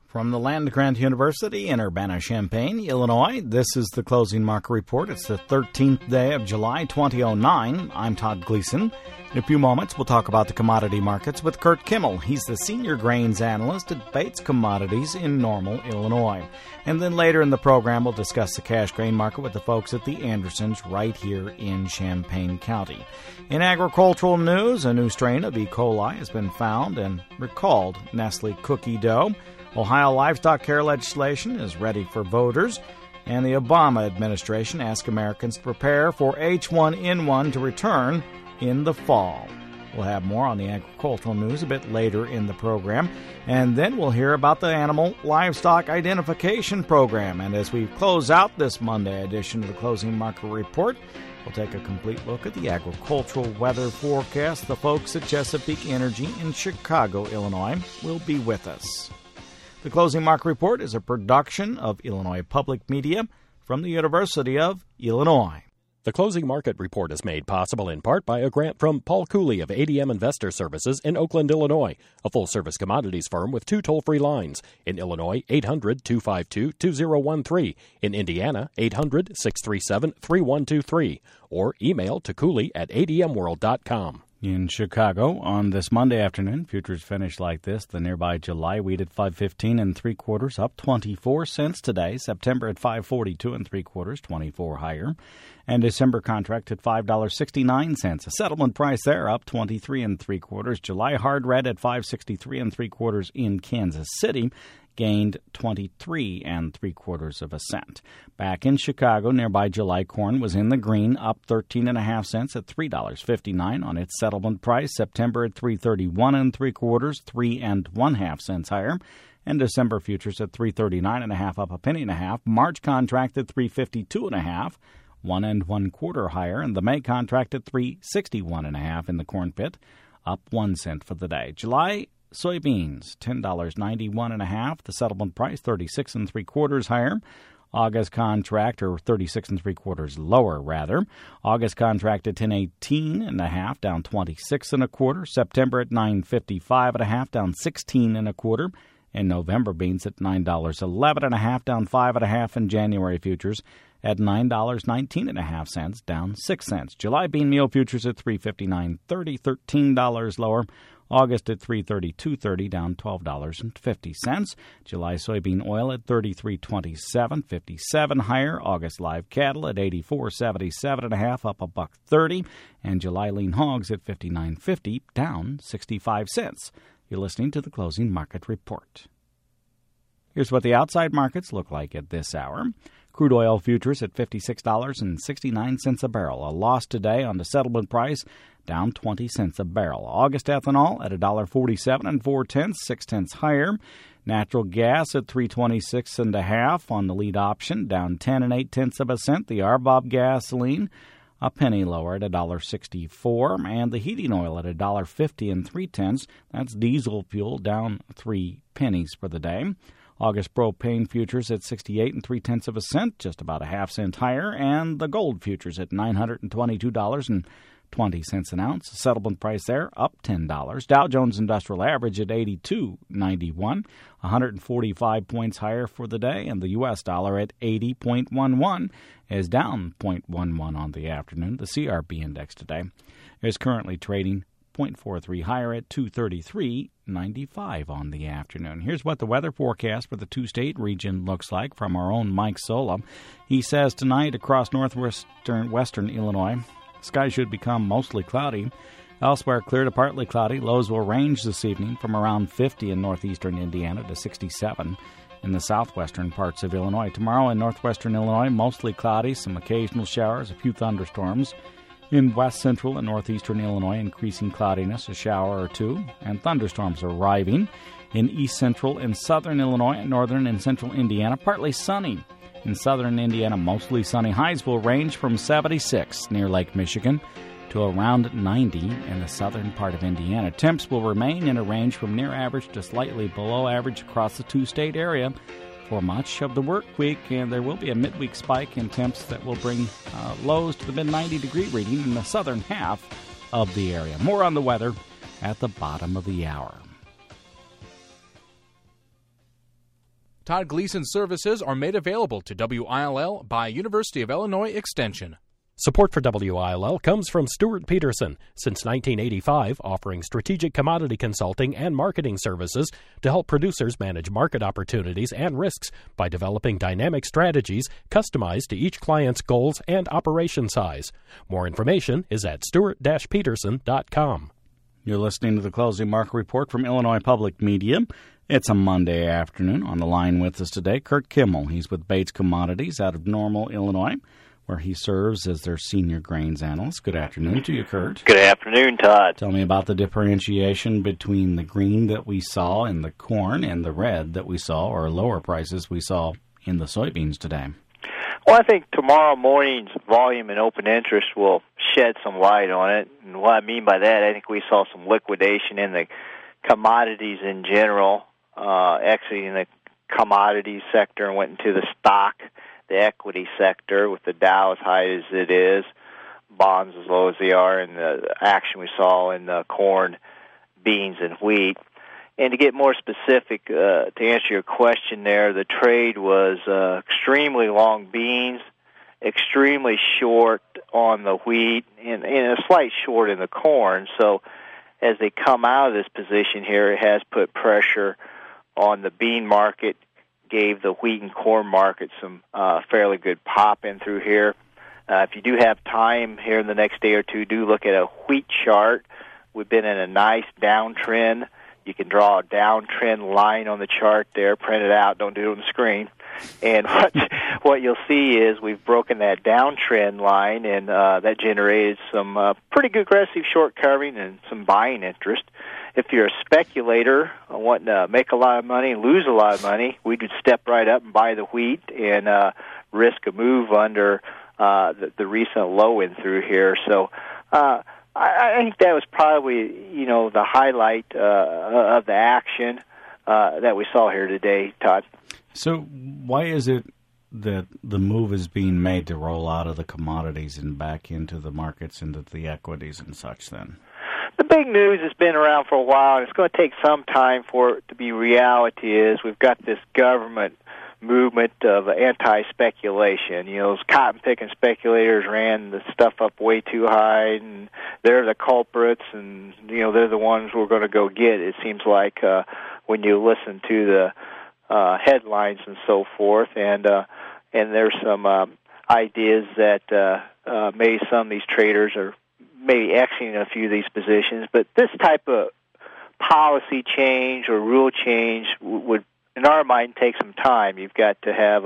From the Land-Grant University in Urbana-Champaign, Illinois, this is the Closing Market Report. It's the 13th day of July 2009. I'm Todd Gleason. In a few moments, we'll talk about the commodity markets with Kurt Kimmel. He's the senior grains analyst at Bates Commodities in Normal, Illinois. And then later in the program, we'll discuss the cash grain market with the folks at the Andersons right here in Champaign County. In agricultural news, a new strain of E. coli has been found and recalled Nestle cookie dough. Ohio livestock care legislation is ready for voters, and the Obama administration asks Americans to prepare for H1N1 to return in the fall. We'll have more on the agricultural news a bit later in the program, and then we'll hear about the Animal Livestock Identification Program. And as we close out this Monday edition of the Closing Market Report, we'll take a complete look at the agricultural weather forecast. The folks at Chesapeake Energy in Chicago, Illinois, will be with us. The Closing Market Report is a production of Illinois Public Media from the University of Illinois. The Closing Market Report is made possible in part by a grant from Paul Cooley of ADM Investor Services in Oakland, Illinois, a full-service commodities firm with 2 toll-free lines. In Illinois, 800-252-2013. In Indiana, 800-637-3123. Or email to cooley@admworld.com. In Chicago, on this Monday afternoon, futures finished like this. The nearby July wheat at 5.15 3/4, up 24 cents today. September at 5.42 3/4, 24 higher. And December contract at $5.69. A settlement price there, up 23 3/4. July hard red at 5.63 3/4 in Kansas City, gained 23 3/4 cents. Back in Chicago, nearby July corn was in the green, up 13.5 cents at $3.59 on its settlement price. September at 3.31 3/4, 3.5 cents higher. And December futures at 3.39.5, up a penny and a half. March contract at 3.52.5, 1 1/4 higher. And the May contract at 3.61.5 in the corn pit, up 1 cent for the day. July soybeans, $10.91.5. The settlement price, 36 3/4 higher. August contract, or 36 3/4 lower, rather. August contract at 10.18.5, down 26 1/4. September at 9.55.5, down 16 1/4. And November beans at $9.11.5, down 5.5. And January futures at $9.19.5, down 6 cents. July bean meal futures at $3.59.30, $13 lower. August at $3.32.30, down $12.50. July soybean oil at $33.27, 57 higher. August live cattle at $84.77.5, up $1.30. And July lean hogs at $59.50, down 65 cents. You're listening to the Closing Market Report. Here's what the outside markets look like at this hour. Crude oil futures at $56.69 a barrel. A loss today on the settlement price, down 20 cents a barrel. August ethanol at $1.47 4/10, 6 higher. Natural gas at $3.26.5 on the lead option, down 10 8/10 cent. The RBOB gasoline a penny lower at $1.64, and the heating oil at $1.50 3/10. That's diesel fuel, down 3 pennies for the day. August propane futures at 68 3/10 cent, just about a half cent higher, and the gold futures at $922.20 an ounce. Settlement price there up $10. Dow Jones Industrial Average at 82.91, 145 points higher for the day, and the U.S. dollar at 80.11 is down 0.11 on the afternoon. The CRB index today is currently trading 0.43 higher at 233.95 on the afternoon. Here's what the weather forecast for the two-state region looks like from our own Mike Sola. He says tonight across western Illinois, skies should become mostly cloudy. Elsewhere, clear to partly cloudy. Lows will range this evening from around 50 in northeastern Indiana to 67 in the southwestern parts of Illinois. Tomorrow in northwestern Illinois, mostly cloudy, some occasional showers, a few thunderstorms. In west central and northeastern Illinois, increasing cloudiness, a shower or two, and thunderstorms arriving. In east central and southern Illinois, northern and central Indiana, partly sunny. In southern Indiana, mostly sunny. Highs will range from 76 near Lake Michigan to around 90 in the southern part of Indiana. Temps will remain in a range from near average to slightly below average across the two-state area for much of the work week, and there will be a midweek spike in temps that will bring lows to the mid-90-degree reading in the southern half of the area. More on the weather at the bottom of the hour. Todd Gleason's services are made available to WILL by University of Illinois Extension. Support for WILL comes from Stuart Peterson, since 1985 offering strategic commodity consulting and marketing services to help producers manage market opportunities and risks by developing dynamic strategies customized to each client's goals and operation size. More information is at stewart-peterson.com. You're listening to the Closing Market Report from Illinois Public Media. It's a Monday afternoon. On the line with us today, Kurt Kimmel. He's with Bates Commodities out of Normal, Illinois, where he serves as their senior grains analyst. Good afternoon to you, Kurt. Good afternoon, Todd. Tell me about the differentiation between the green that we saw in the corn and the red that we saw, or lower prices we saw in the soybeans today. Well, I think tomorrow morning's volume and open interest will shed some light on it. And what I mean by that, I think we saw some liquidation in the commodities in general, exiting the commodities sector and went into the stock, the equity sector, with the Dow as high as it is, bonds as low as they are, and the action we saw in the corn, beans, and wheat. And to get more specific, to answer your question there, the trade was extremely long beans, extremely short on the wheat, and a slight short in the corn. So as they come out of this position here, it has put pressure on the bean market, gave the wheat and corn market some fairly good pop in through here. If you do have time here in the next day or two, do look at a wheat chart. We've been in a nice downtrend. You can draw a downtrend line on the chart there, print it out, don't do it on the screen. And what you'll see is we've broken that downtrend line, and that generated some pretty good aggressive short covering and some buying interest. If you're a speculator wanting to make a lot of money and lose a lot of money, we would step right up and buy the wheat and risk a move under the recent low in through here. So I think that was probably, the highlight of the action that we saw here today, Todd. So why is it that the move is being made to roll out of the commodities and back into the markets, into the equities and such then? The big news has been around for a while, and it's going to take some time for it to be reality. Is we've got this government movement of anti-speculation. Those cotton-picking speculators ran the stuff up way too high, and they're the culprits, and, they're the ones we're going to go get, it seems like, when you listen to the headlines and so forth. And there's some ideas that maybe some of these traders are maybe exiting a few of these positions, but this type of policy change or rule change would, in our mind, take some time. You've got to have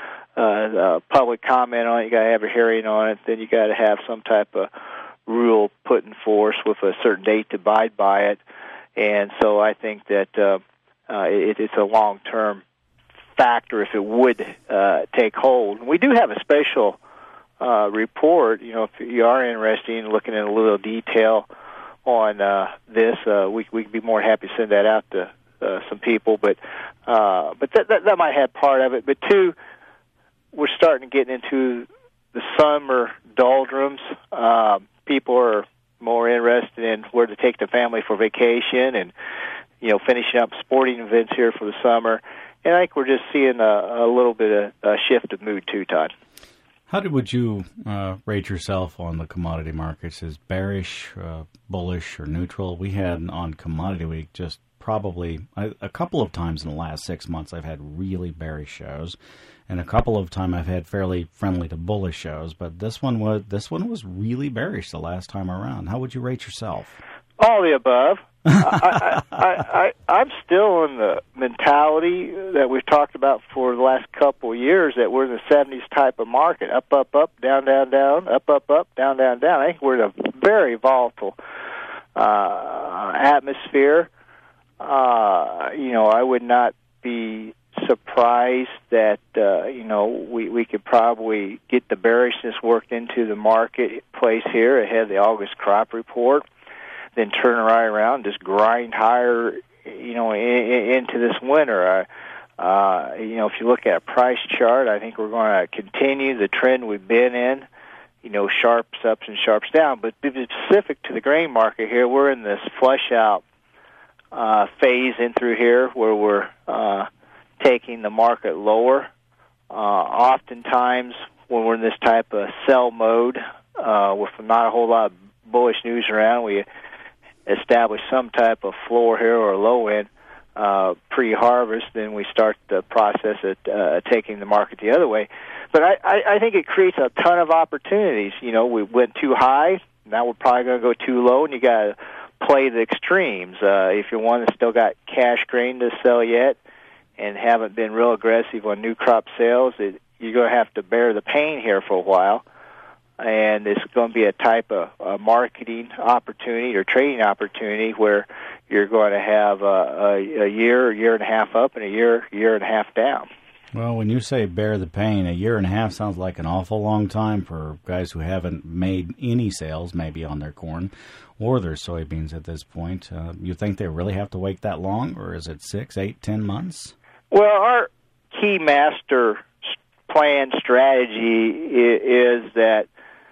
a public comment on it, you got to have a hearing on it, then you got to have some type of rule put in force with a certain date to abide by it. And so I think that it's a long-term factor if it would take hold. We do have a special report. If you are interested in looking in a little detail on this, we'd be more happy to send that out to some people. But that might have part of it. But two, we're starting to get into the summer doldrums. People are more interested in where to take the family for vacation, and finishing up sporting events here for the summer. And I think we're just seeing a little bit of a shift of mood too, Todd. How would you rate yourself on the commodity markets? As bearish, bullish, or neutral? We had on Commodity Week just probably a couple of times in the last 6 months I've had really bearish shows, and a couple of times I've had fairly friendly to bullish shows. But this one was really bearish the last time around. How would you rate yourself? All the above. I'm still in the mentality that we've talked about for the last couple of years, that we're in the 70s type of market. Up, up, up, down, down, down, up, up, up, down, down, down. I think we're in a very volatile atmosphere. I would not be surprised that, we could probably get the bearishness worked into the marketplace here ahead of the August crop report, then turn right around and just grind higher, into this winter. If you look at a price chart, I think we're going to continue the trend we've been in, sharps ups and sharps down. But to be specific to the grain market here, we're in this flush out phase in through here where we're taking taking the market lower. Oftentimes, when we're in this type of sell mode, with not a whole lot of bullish news around, we establish some type of floor here or low end pre-harvest, then we start the process of taking the market the other way. But I think it creates a ton of opportunities. You know, we went too high, now we're probably going to go too low, and you got to play the extremes. If you're one that's still got cash grain to sell yet and haven't been real aggressive on new crop sales, you're going to have to bear the pain here for a while. And it's going to be a type of marketing opportunity or trading opportunity where you're going to have a year and a half up and a year and a half down. Well, when you say bear the pain, a year and a half sounds like an awful long time for guys who haven't made any sales, maybe on their corn or their soybeans at this point. You think they really have to wait that long, or is it 6, 8, 10 months? Well, our key master plan strategy is that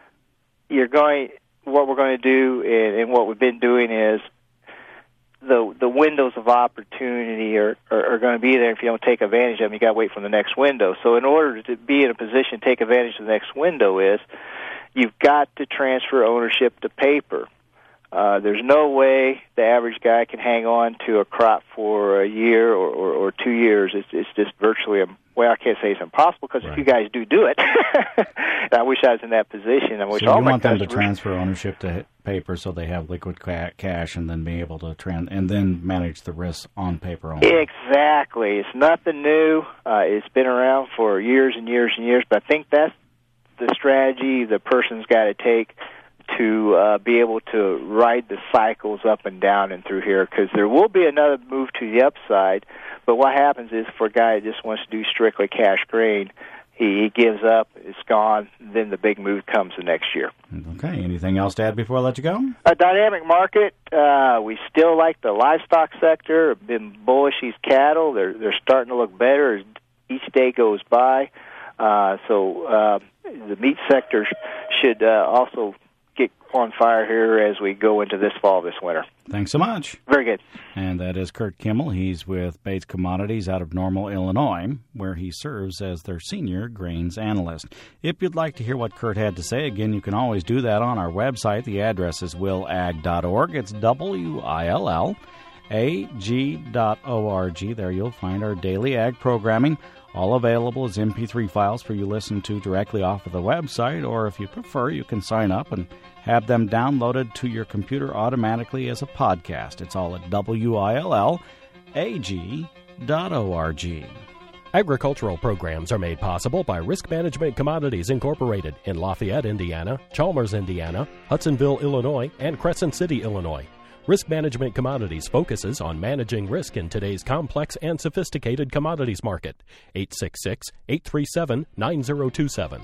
what we're going to do and what we've been doing is the windows of opportunity are going to be there. If you don't take advantage of them, you got to wait for the next window. So in order to be in a position to take advantage of the next window you've got to transfer ownership to paper. There's no way the average guy can hang on to a crop for a year or 2 years. It's just virtually I can't say it's impossible because if you guys do it, and I wish I was in that position. I wish so all you my want them customers to transfer ownership to paper so they have liquid cash and then be able to and then manage the risks on paper only. Exactly. It's nothing new. It's been around for years and years and years, but I think that's the strategy the person's got to take to be able to ride the cycles up and down and through here, because there will be another move to the upside. But what happens is for a guy that just wants to do strictly cash grain, he gives up, it's gone, then the big move comes the next year. Okay, anything else to add before I let you go? A dynamic market. We still like the livestock sector, been bullish these cattle. They're starting to look better as each day goes by. So the meat sector should also get on fire here as we go into this fall, this winter. Thanks so much. Very good. And that is Kurt Kimmel. He's with Bates Commodities out of Normal, Illinois, where he serves as their senior grains analyst. If you'd like to hear what Kurt had to say, again, you can always do that on our website. The address is willag.org. It's WILLAG.org. There you'll find our daily ag programming, all available as MP3 files for you to listen to directly off of the website, or if you prefer, you can sign up and have them downloaded to your computer automatically as a podcast. It's all at WILLAG.org. Agricultural programs are made possible by Risk Management Commodities Incorporated in Lafayette, Indiana, Chalmers, Indiana, Hudsonville, Illinois, and Crescent City, Illinois. Risk Management Commodities focuses on managing risk in today's complex and sophisticated commodities market. 866-837-9027.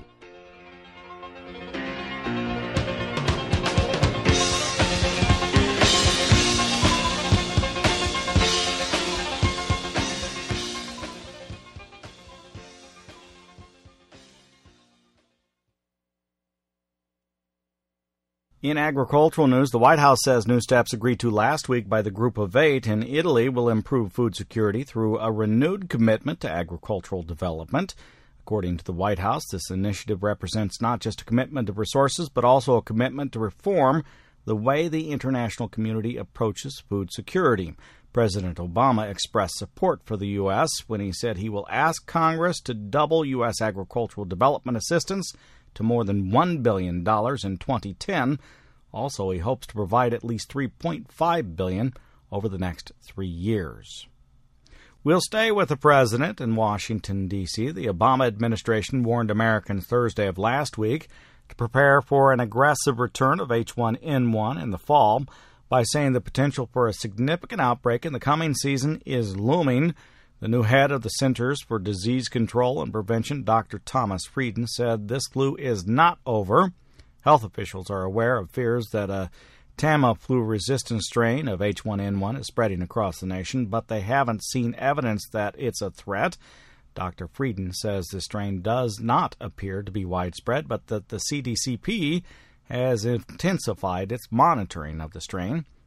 In agricultural news, the White House says new steps agreed to last week by the Group of Eight in Italy will improve food security through a renewed commitment to agricultural development. According to the White House, this initiative represents not just a commitment to resources, but also a commitment to reform the way the international community approaches food security. President Obama expressed support for the U.S. when he said he will ask Congress to double U.S. agricultural development assistance to more than $1 billion in 2010. Also, he hopes to provide at least $3.5 billion over the next 3 years. We'll stay with the president in Washington, D.C. The Obama administration warned Americans Thursday of last week to prepare for an aggressive return of H1N1 in the fall by saying the potential for a significant outbreak in the coming season is looming. The new head of the Centers for Disease Control and Prevention, Dr. Thomas Frieden, said this flu is not over. Health officials are aware of fears that a Tamiflu-resistant strain of H1N1 is spreading across the nation, but they haven't seen evidence that it's a threat. Dr. Frieden says the strain does not appear to be widespread, but that the CDCP has intensified its monitoring of the strain.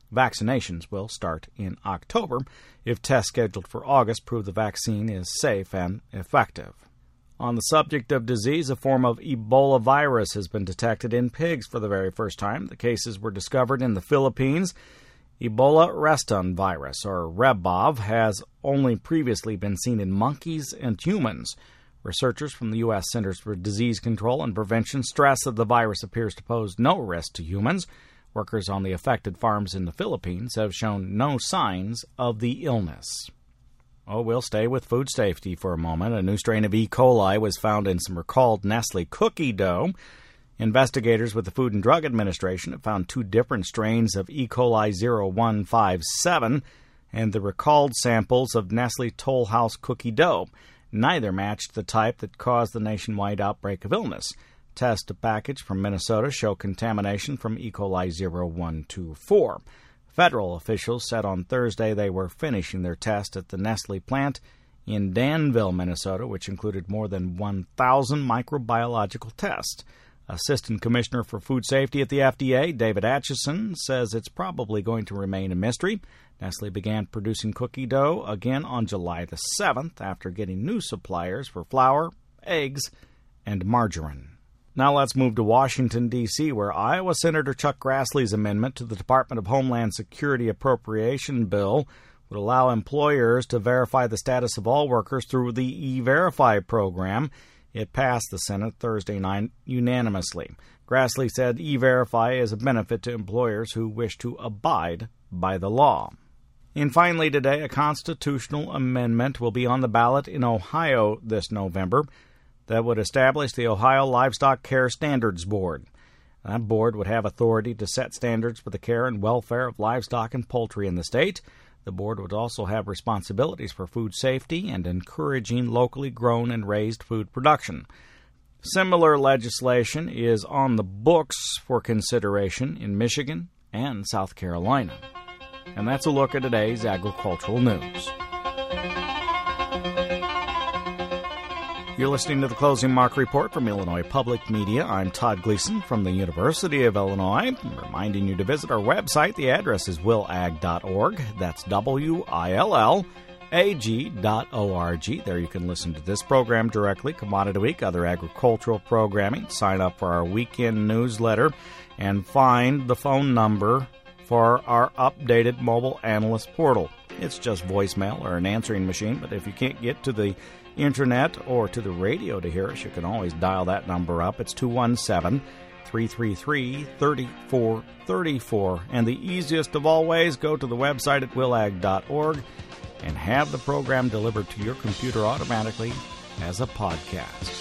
Vaccinations will start in October if tests scheduled for August prove the vaccine is safe and effective. On the subject of disease, a form of Ebola virus has been detected in pigs for the very first time. The cases were discovered in the Philippines. Ebola reston virus, or REBOV, has only previously been seen in monkeys and humans. Researchers from the U.S. Centers for Disease Control and Prevention stress that the virus appears to pose no risk to humans. Workers on the affected farms in the Philippines have shown no signs of the illness. We'll stay with food safety for a moment. A new strain of E. coli was found in some recalled Nestle cookie dough. Investigators with the Food and Drug Administration have found 2 different strains of E. coli 0157 and the recalled samples of Nestle Toll House cookie dough. Neither matched the type that caused the nationwide outbreak of illness. Tests package from Minnesota show contamination from E. coli 0124. Federal officials said on Thursday they were finishing their test at the Nestle plant in Danville, Minnesota, which included more than 1,000 microbiological tests. Assistant Commissioner for Food Safety at the FDA, David Atchison, says it's probably going to remain a mystery. Nestle began producing cookie dough again on July the 7th after getting new suppliers for flour, eggs, and margarine. Now let's move to Washington, D.C., where Iowa Senator Chuck Grassley's amendment to the Department of Homeland Security appropriation bill would allow employers to verify the status of all workers through the E-Verify program. It passed the Senate Thursday night unanimously. Grassley said E-Verify is a benefit to employers who wish to abide by the law. And finally today, a constitutional amendment will be on the ballot in Ohio this November that would establish the Ohio Livestock Care Standards Board. That board would have authority to set standards for the care and welfare of livestock and poultry in the state. The board would also have responsibilities for food safety and encouraging locally grown and raised food production. Similar legislation is on the books for consideration in Michigan and South Carolina. And that's a look at today's agricultural news. You're listening to the Closing Mark Report from Illinois Public Media. I'm Todd Gleason from the University of Illinois, reminding you to visit our website. The address is willag.org. That's WILLAG.org. There you can listen to this program directly, Commodity Week, other agricultural programming, sign up for our weekend newsletter, and find the phone number for our updated mobile analyst portal. It's just voicemail or an answering machine, but if you can't get to the internet or to the radio to hear us, you can always dial that number up. It's 217-333-3434. And the easiest of all ways, go to the website at willag.org and have the program delivered to your computer automatically as a podcast.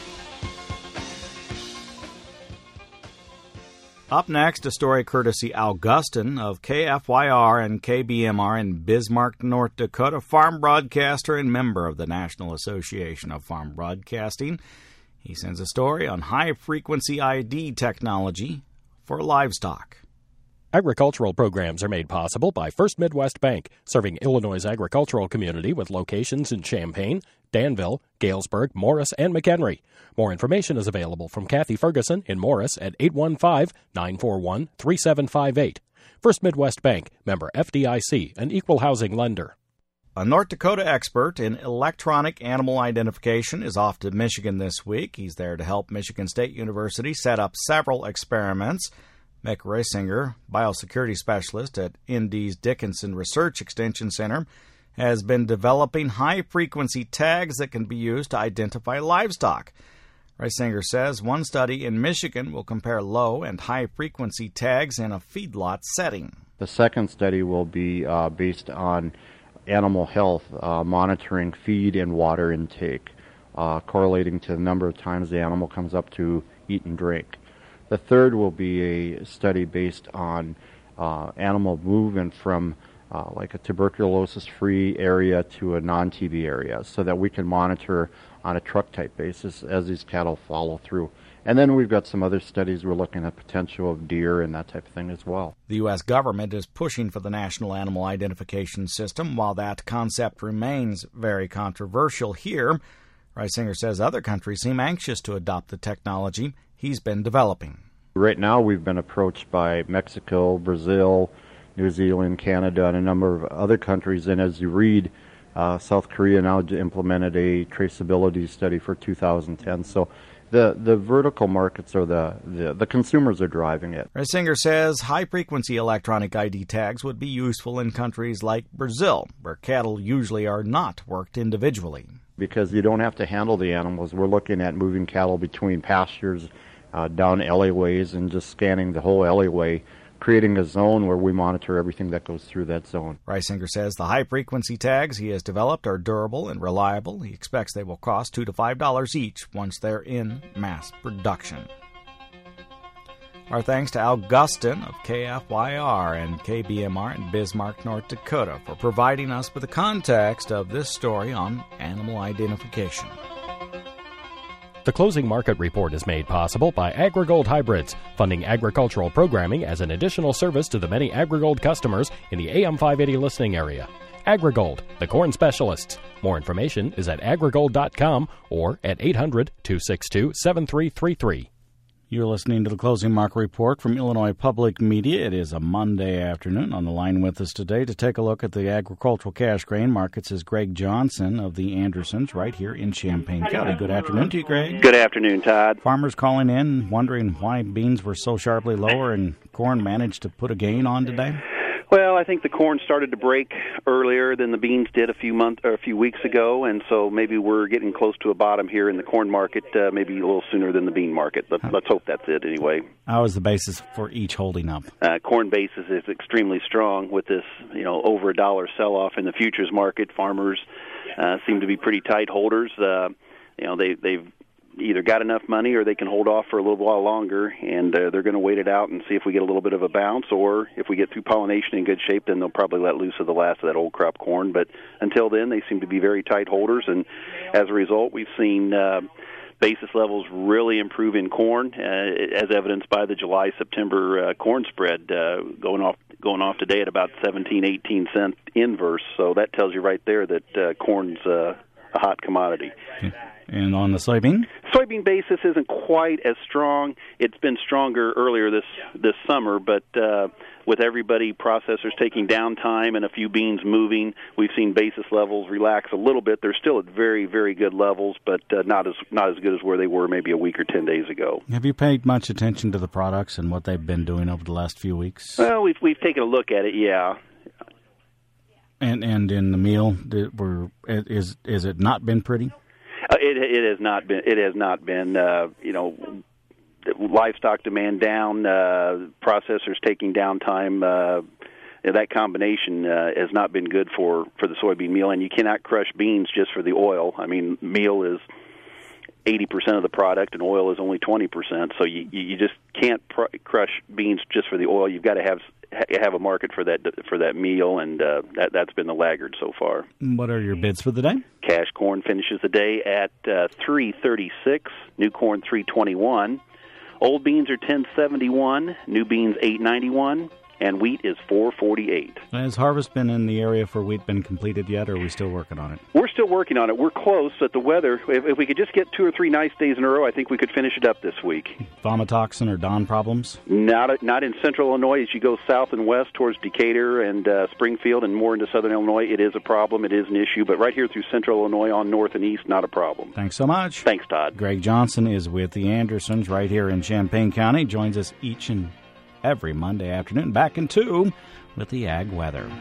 Up next, a story courtesy Al Gustin of KFYR and KBMR in Bismarck, North Dakota, farm broadcaster and member of the National Association of Farm Broadcasting. He sends a story on high-frequency ID technology for livestock. Agricultural programs are made possible by First Midwest Bank, serving Illinois' agricultural community with locations in Champaign, Danville, Galesburg, Morris, and McHenry. More information is available from Kathy Ferguson in Morris at 815-941-3758. First Midwest Bank, member FDIC, an equal housing lender. A North Dakota expert in electronic animal identification is off to Michigan this week. He's there to help Michigan State University set up several experiments. Mick Reisinger, biosecurity specialist at Indy's Dickinson Research Extension Center, has been developing high-frequency tags that can be used to identify livestock. Reisinger says one study in Michigan will compare low and high-frequency tags in a feedlot setting. The second study will be based on animal health, monitoring feed and water intake, correlating to the number of times the animal comes up to eat and drink. The third will be a study based on animal movement from like a tuberculosis-free area to a non-TB area, so that we can monitor on a truck-type basis as these cattle follow through. And then we've got some other studies we're looking at potential of deer and that type of thing as well. The U.S. government is pushing for the National Animal Identification System. While that concept remains very controversial here, Reisinger says other countries seem anxious to adopt the technology he's been developing. Right now we've been approached by Mexico, Brazil, New Zealand, Canada, and a number of other countries. And as you read, South Korea now implemented a traceability study for 2010. So the vertical markets or the consumers are driving it. Reisinger says high-frequency electronic ID tags would be useful in countries like Brazil, where cattle usually are not worked individually. Because you don't have to handle the animals. We're looking at moving cattle between pastures, down alleyways, and just scanning the whole alleyway, creating a zone where we monitor everything that goes through that zone. Reisinger says the high-frequency tags he has developed are durable and reliable. He expects they will cost $2 to $5 each once they're in mass production. Our thanks to Al Gustin of KFYR and KBMR in Bismarck, North Dakota, for providing us with the context of this story on animal identification. The Closing Market Report is made possible by AgriGold Hybrids, funding agricultural programming as an additional service to the many AgriGold customers in the AM 580 listening area. AgriGold, the corn specialists. More information is at agrigold.com or at 800-262-7333. You're listening to the Closing Market Report from Illinois Public Media. It is a Monday afternoon. On the line with us today to take a look at the agricultural cash grain markets is Greg Johnson of the Andersons right here in Champaign County. Good afternoon to you, Greg. Good afternoon, Todd. Farmers calling in wondering why beans were so sharply lower and corn managed to put a gain on today? Well, I think the corn started to break earlier than the beans did a few weeks ago, and so maybe we're getting close to a bottom here in the corn market, maybe a little sooner than the bean market. Let's hope that's it anyway. How is the basis for each holding up? Corn basis is extremely strong with this, over $1 sell-off in the futures market. Farmers seem to be pretty tight holders. They've either got enough money or they can hold off for a little while longer, and they're going to wait it out and see if we get a little bit of a bounce, or if we get through pollination in good shape, then they'll probably let loose of the last of that old crop corn. But until then, they seem to be very tight holders, and as a result, we've seen basis levels really improve in corn, as evidenced by the July-September corn spread going off today at about 17-18 cent inverse. So that tells you right there that corn's a hot commodity. And on the soybean? Soybean basis isn't quite as strong. It's been stronger earlier this summer, but with everybody, processors taking downtime and a few beans moving, we've seen basis levels relax a little bit. They're still at very, very good levels, but not as good as where they were maybe a week or 10 days ago. Have you paid much attention to the products and what they've been doing over the last few weeks? Well, we've taken a look at it, yeah. And in the meal, is it not been pretty? It has not been. It has not been. Livestock demand down, processors taking downtime. That combination has not been good for the soybean meal. And you cannot crush beans just for the oil. I mean, meal is 80% of the product, and oil is only 20%. So you just can't crush beans just for the oil. You've got to have a market for that meal, and that's been the laggard so far. What are your bids for the day? Cash corn finishes the day at $3.36. New corn $3.21. Old beans are $10.71. New beans $8.91. And wheat is $4.48. Has harvest been in the area for wheat been completed yet, or are we still working on it? We're still working on it. We're close, but the weather, if we could just get 2 or 3 nice days in a row, I think we could finish it up this week. Vomitoxin or Don problems? Not in central Illinois. As you go south and west towards Decatur and Springfield and more into southern Illinois, it is a problem. It is an issue. But right here through central Illinois on north and east, not a problem. Thanks so much. Thanks, Todd. Greg Johnson is with the Andersons right here in Champaign County. Joins us each and every Monday afternoon, back in 2 with the ag weather.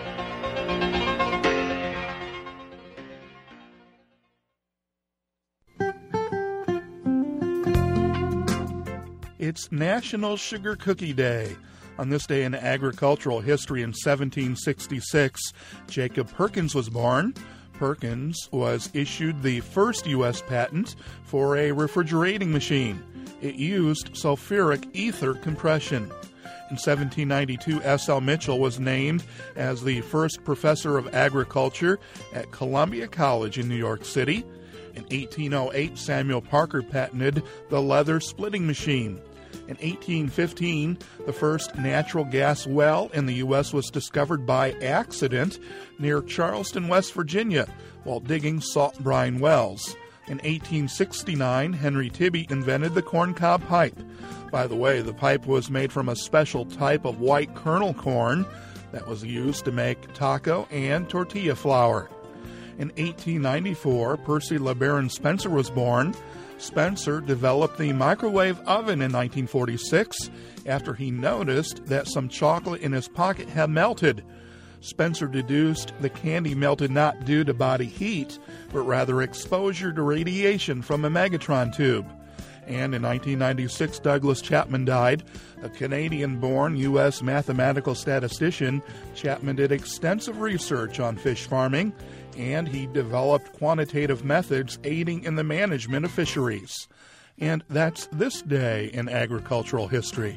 It's National Sugar Cookie Day. On this day in agricultural history in 1766, Jacob Perkins was born. Perkins was issued the first U.S. patent for a refrigerating machine. It used sulfuric ether compression. In 1792, S.L. Mitchell was named as the first professor of agriculture at Columbia College in New York City. In 1808, Samuel Parker patented the leather splitting machine. In 1815, the first natural gas well in the U.S. was discovered by accident near Charleston, West Virginia, while digging salt brine wells. In 1869, Henry Tibby invented the corncob pipe. By the way, the pipe was made from a special type of white kernel corn. that was used to make taco and tortilla flour. In 1894, Percy LeBaron Spencer was born. Spencer developed the microwave oven in 1946 after he noticed that some chocolate in his pocket had melted. Spencer deduced the candy melted not due to body heat, but rather exposure to radiation from a magnetron tube. And in 1996, Douglas Chapman died. A Canadian-born U.S. mathematical statistician, Chapman did extensive research on fish farming, and he developed quantitative methods aiding in the management of fisheries. And that's this day in agricultural history.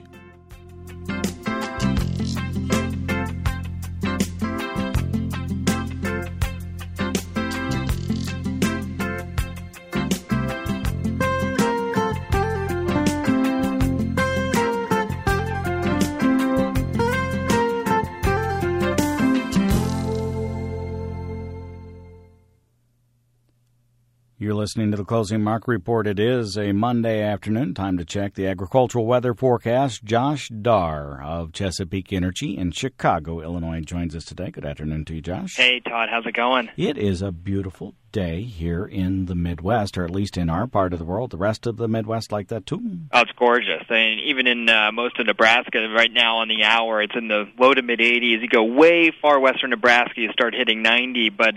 You're listening to the Closing Market Report. It is a Monday afternoon. Time to check the agricultural weather forecast. Josh Darr of Chesapeake Energy in Chicago, Illinois, joins us today. Good afternoon to you, Josh. Hey, Todd. How's it going? It is a beautiful day here in the Midwest, or at least in our part of the world. The rest of the Midwest like that, too? Oh, it's gorgeous. I mean, even in most of Nebraska right now on the hour, it's in the low to mid-80s. You go way far western Nebraska, you start hitting 90, but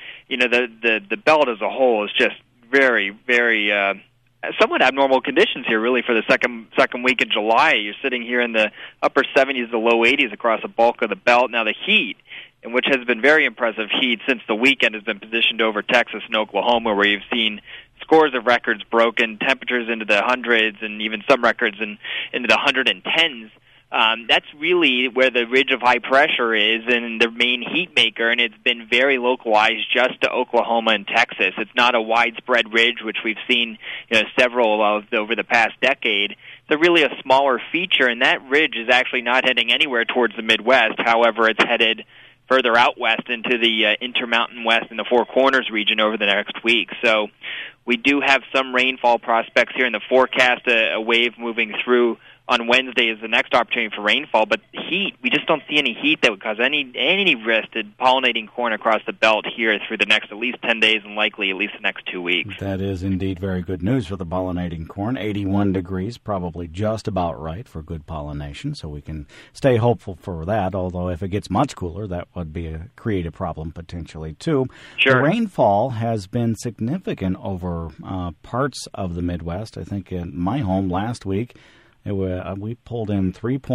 the belt as a whole is just very, very somewhat abnormal conditions here, really, for the second week in July. You're sitting here in the upper 70s to low 80s across the bulk of the belt. Now, the heat, and which has been very impressive heat since the weekend, has been positioned over Texas and Oklahoma, where you've seen scores of records broken, temperatures into the hundreds, and even some records into the 110s. That's really where the ridge of high pressure is and the main heat maker, and it's been very localized just to Oklahoma and Texas. It's not a widespread ridge, which we've seen several of over the past decade. It's really a smaller feature, and that ridge is actually not heading anywhere towards the Midwest. However, it's headed further out west into the Intermountain West and the Four Corners region over the next week. So we do have some rainfall prospects here in the forecast, a wave moving through on Wednesday is the next opportunity for rainfall, but heat, we just don't see any heat that would cause any risk to pollinating corn across the belt here through the next at least 10 days and likely at least the next 2 weeks. That is indeed very good news for the pollinating corn. 81 degrees, probably just about right for good pollination, so we can stay hopeful for that, although if it gets much cooler, that would create a problem potentially too. Sure. The rainfall has been significant over parts of the Midwest. I think in my home last week, we pulled in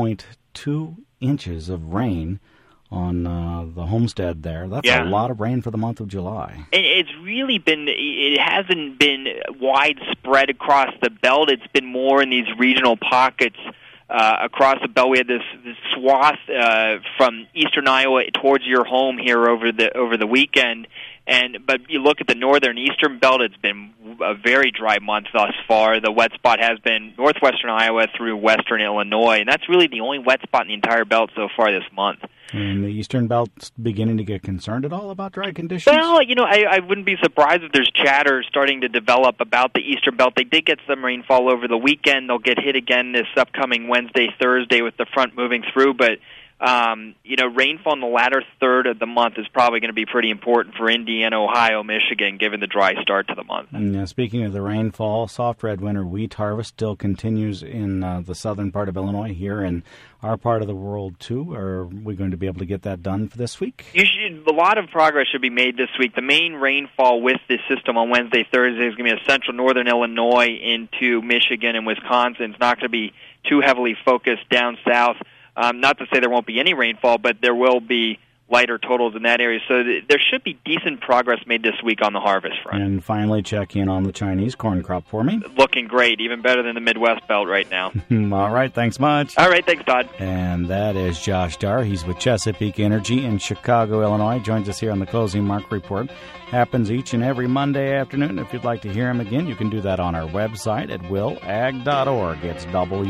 3.2 inches of rain on the homestead there. That's a lot of rain for the month of July. It's really been, it hasn't been widespread across the belt. It's been more in these regional pockets across the belt. We had this swath from eastern Iowa towards your home here over the weekend. But you look at the northern eastern belt, it's been a very dry month thus far. The wet spot has been northwestern Iowa through western Illinois, and that's really the only wet spot in the entire belt so far this month. And the eastern belt's beginning to get concerned at all about dry conditions? Well, I wouldn't be surprised if there's chatter starting to develop about the eastern belt. They did get some rainfall over the weekend. They'll get hit again this upcoming Wednesday, Thursday with the front moving through, but rainfall in the latter third of the month is probably going to be pretty important for Indiana, Ohio, Michigan, given the dry start to the month. And speaking of the rainfall, soft red winter wheat harvest still continues in the southern part of Illinois, here in our part of the world, too. Are we going to be able to get that done for this week? A lot of progress should be made this week. The main rainfall with this system on Wednesday, Thursday is going to be central northern Illinois into Michigan and Wisconsin. It's not going to be too heavily focused down south. Not to say there won't be any rainfall, but there will be lighter totals in that area. So there should be decent progress made this week on the harvest front. And finally, check in on the Chinese corn crop for me. Looking great, even better than the Midwest belt right now. All right, thanks much. All right, thanks, Todd. And that is Josh Darr. He's with Chesapeake Energy in Chicago, Illinois. Joins us here on the Closing Market Report. Happens each and every Monday afternoon. If you'd like to hear him again, you can do that on our website at willag.org. It's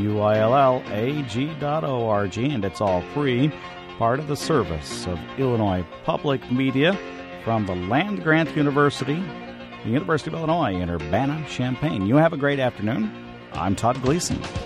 willag.org, and it's all free. Part of the service of Illinois Public Media from the land-grant university, the University of Illinois in Urbana-Champaign. You have a great afternoon. I'm Todd Gleason.